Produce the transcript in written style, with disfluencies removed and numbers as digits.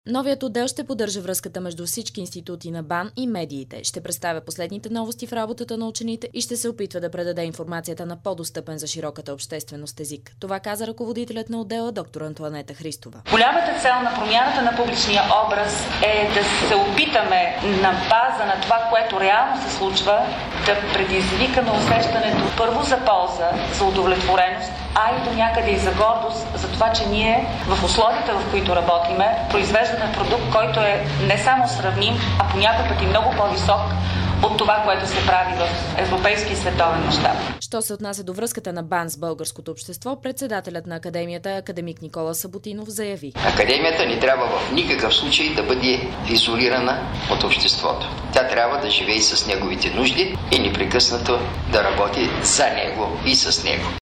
Новият отдел ще поддържа връзката между всички институти на БАН и медиите, ще представя последните новости в работата на учените и ще се опитва да предаде информацията на по-достъпен за широката общественост език. Това каза ръководителят на отдела доктор Антоанета Христова. Голямата цел на промяната на публичния образ е да се опитаме на база на това, което реално се случва, да предизвикаме усещането първо за полза, за удовлетвореност, а и до някъде и за гордост за това, че ние в условията, в които работиме, произвеждаме продукт, който е не само сравним, а понякога пъти много по-висок от това, което се прави в европейски и световен мащаб. Що се отнася до връзката на БАН с българското общество, председателят на академията, академик Никола Саботинов, заяви: Академията не трябва в никакъв случай да бъде изолирана от обществото. Тя трябва да живее с неговите нужди и непрекъснато да работи за него и с него.